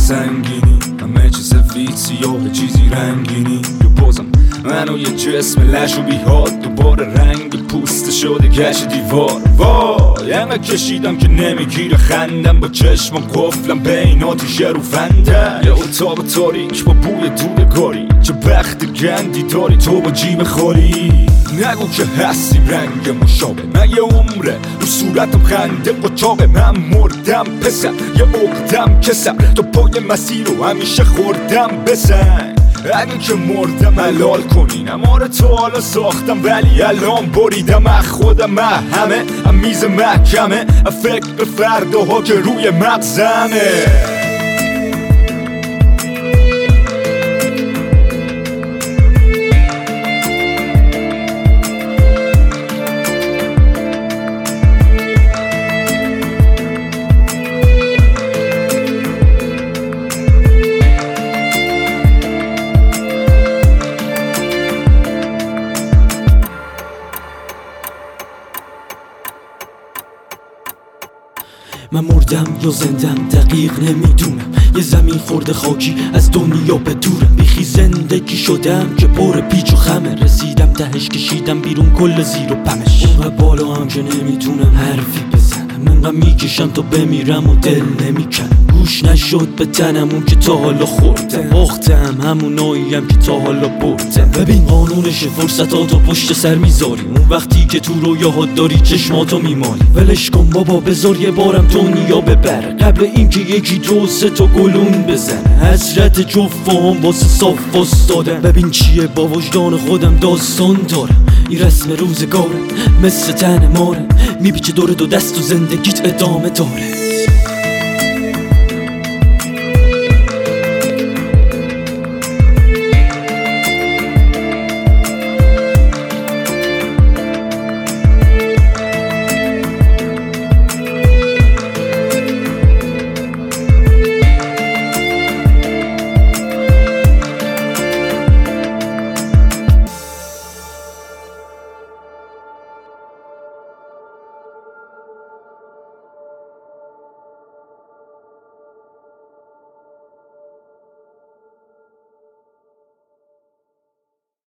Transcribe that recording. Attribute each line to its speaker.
Speaker 1: سنگینی، همه چی سفید سیاه چیزی رنگینی. بازم منو یه جسم لش و بیحال، دوباره رنگ پوست شده گش دیوار. وای انقدر کشیدم که نمیگیره خندم، با چشمم قفلم بین آتیش روفنده. یه اتاق تاریک با بوی دودگاری، چه بخت گندی داری تو با جیب خالی. نگو که هستی رنگ مشابه، من یه عمره رو صورتم خنده قچاقه. من مردم پسر یه عقدم کسر، تو پای مسیر رو همیشه خوردم بسن. اگه که مردم حلال کنین، آره تو حالا ساختم ولی الان بریدم از خودم. همه میز محکمه، فکر به فرداها که روی مغزمه.
Speaker 2: من مردم یا زندم دقیق نمیدونم، یه زمین خورده خاکی از دنیا به دورم. بیخی زندگی شدم که پر پیچ و خمه، رسیدم تهش کشیدم بیرون کل زیر و پمش. اونقدر بالا هم که نمیتونم حرفی بزنم، منقدر میکشم تا بمیرم و دل نمیکنم. گوش نشد به تنم اون که تا حالا خوردم، باختم هموناییم که تا حالا بردم. ببین قانونش فرصتاتو پشت سر میذاری، اون وقتی که تو رویاهات داری چشماتو میمالی. ولش کن بابا بذار یه بارم دنیا ببره، قبل اینکه یکی دو سه تا گلون بزنه. حسرت جفام واسه صاف وستادم، ببین چیه با وجدان خودم داستان دارم. این رسم روزگاره مثل تن ماره، میپیچه دور دو دست و زندگیت ادامه داره.